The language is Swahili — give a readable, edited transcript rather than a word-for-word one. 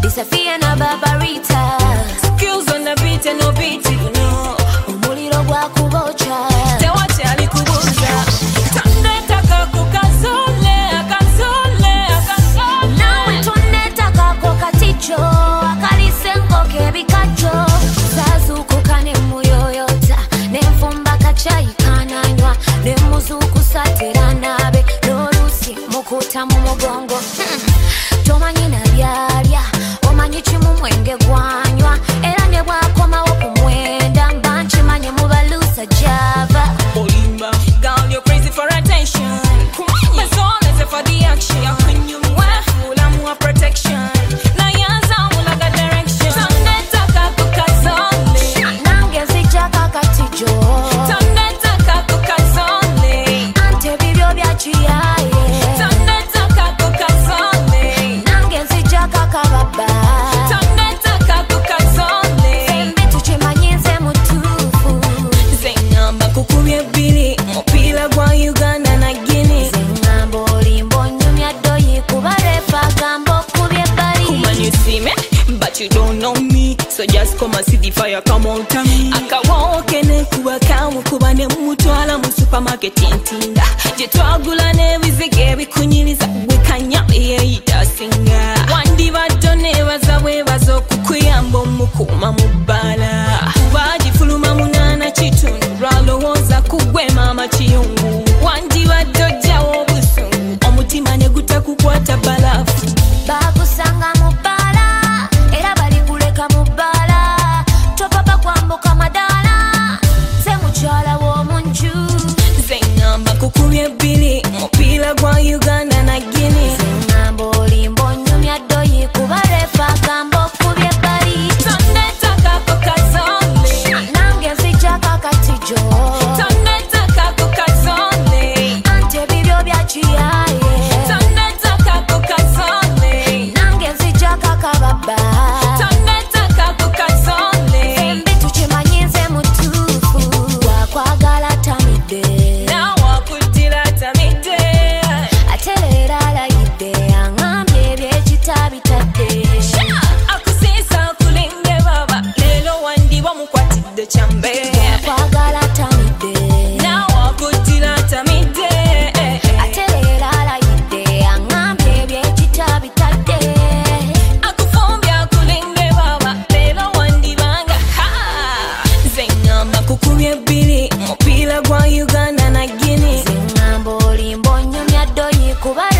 Disappear na Barbarita. Skills on the beat and no beat, you know. Umuliro gwa kubocha. Te wache alikubuza. Tunetaka kukazole, akazole, akazole. Nawe tunetaka kokaticho, akalisenko kebikacho. Sazuku kane muyoyota, nemfumba kachai kananywa, nemuzuku satira nabe, norusi mukuta mu mugongo. Tomanyi na byalya, omanyi chimu mwenge gwanywa, era ne bwakomawo kumwenda, mba nkimanye mubalusa Java. Olimba, girl, you're crazy for attention. My soul is for the action. When you move, full of more protection. Now you're sound like a direction. Tunetaka kukazole. Nange nzijjako katijo. Tunetaka kukazole. Ante bibyo bya kiyaye. Tunetaka kukazole. Nange nzijjako kababa. Tunetaka kukazole. Fembi tukimanyi nze mutuufu. Zengamba kukubye bbiri, mupiira gwa Uganda na Guinea. Ngamba olimba onyumya ddoyi kuba refa agamba okubye ebbali. Man, you see me, but you don't know me. So just come and see the fire come out of me. Akawoke ne kuba kamu kuba ne mutwala mu supermarket ntinda. Je twagula n'ebizige bikunyiriza wekanya eyita singa. Wandi badone baza bwebaza okukuyamba omukuma mu bbala. Kuba gifuluma munana kitundu lwalowooza kugwe maama kiyungu. Wandi badde ojjawo obusungu omutima ne gutakukwata balafu. Bakusanga mu bbala, era balikuleka mu bbala. Topapa kwambuka madaala, nze mukyala w'omunju. Zengamba kukubye bbiri, mupiira gwa Uganda na Guinea. Ngamba olimba onyumya ddoyi kuba refa agamba okubye ebbali. Tunetaka kukazole. Nange nzijjako akatijo. Tunetaka kukazole. Ante bibyo bya kiyaye. Tunetaka kukazole. Nange nzijjako akababa. Tunetaka kukazole. Fembi tukimanyi nze mutuufu. Wakwagala tamidde. Nawakuddira tamidde. Ate leero alayidde, aŋŋambye eby'ekita bitadde. Akusiisa akulinge baba, leero wandi bamukwatidde kyambe. Wakwagala tamidde. Nawakuddira tamidde. Ate leero alayidde, aŋŋambye eby'ekita bitadde. Akufumbye akulinge baba, leero wandibanga ha. Zengamba kukubye bbiri, mupiira gwa Uganda na Guinea. Ngamba olimba onyumya ddoyi kuba